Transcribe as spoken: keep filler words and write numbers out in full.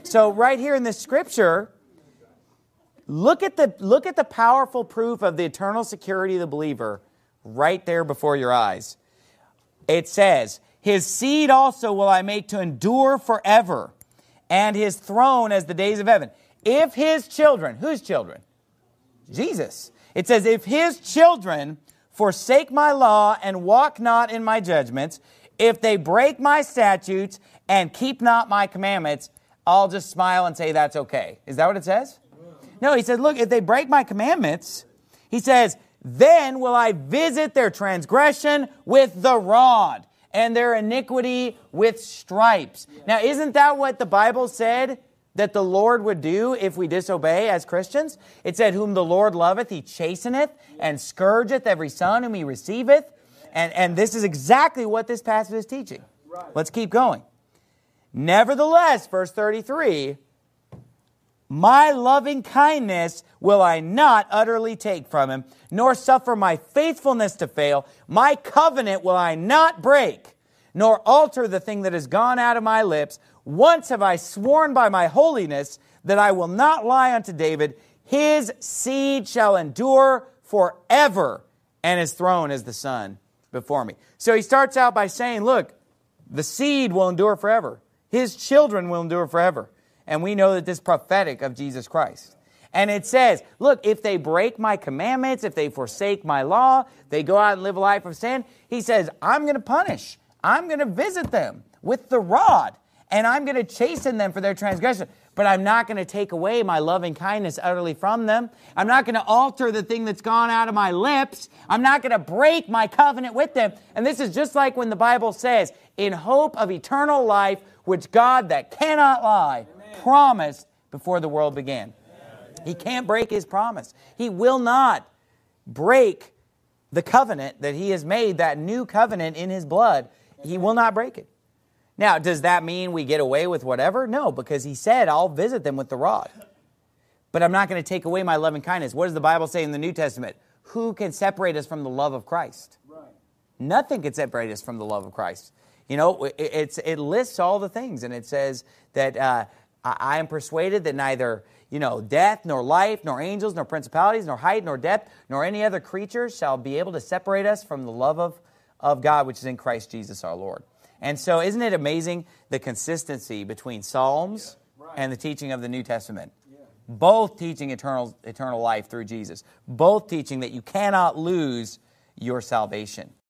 So right here in this scripture, look at the look at the powerful proof of the eternal security of the believer right there before your eyes. It says, his seed also will I make to endure forever, and his throne as the days of heaven. If his children, whose children? Jesus. It says, if his children forsake my law and walk not in my judgments, if they break my statutes and keep not my commandments, I'll just smile and say that's okay. Is that what it says? No, he said, look, if they break my commandments, he says, then will I visit their transgression with the rod and their iniquity with stripes. Now, isn't that what the Bible said that the Lord would do if we disobey as Christians? It said, whom the Lord loveth, he chasteneth, and scourgeth every son whom he receiveth. And, and this is exactly what this passage is teaching. Let's keep going. Nevertheless, verse thirty-three, my loving kindness will I not utterly take from him, nor suffer my faithfulness to fail. My covenant will I not break, nor alter the thing that has gone out of my lips. Once have I sworn by my holiness that I will not lie unto David. His seed shall endure forever, and his throne is the sun before me. So he starts out by saying, look, the seed will endure forever. His children will endure forever. And we know that this is prophetic of Jesus Christ. And it says, look, if they break my commandments, if they forsake my law, they go out and live a life of sin, he says, I'm going to punish. I'm going to visit them with the rod. And I'm going to chasten them for their transgression. But I'm not going to take away my loving kindness utterly from them. I'm not going to alter the thing that's gone out of my lips. I'm not going to break my covenant with them. And this is just like when the Bible says, in hope of eternal life, which God that cannot lie promised before the world began. He can't break his promise. He will not break the covenant that he has made, that new covenant in his blood. He will not break it. Now, does that mean we get away with whatever? No, because he said, I'll visit them with the rod. But I'm not going to take away my loving kindness. What does the Bible say in the New Testament? Who can separate us from the love of Christ? Right. Nothing can separate us from the love of Christ. You know, it, it's, it lists all the things, and it says that uh, I am persuaded that neither, you know, death, nor life, nor angels, nor principalities, nor height, nor depth, nor any other creature shall be able to separate us from the love of, of God, which is in Christ Jesus our Lord. And so isn't it amazing the consistency between Psalms yeah, right. and the teaching of the New Testament? Yeah. Both teaching eternal, eternal life through Jesus. Both teaching that you cannot lose your salvation.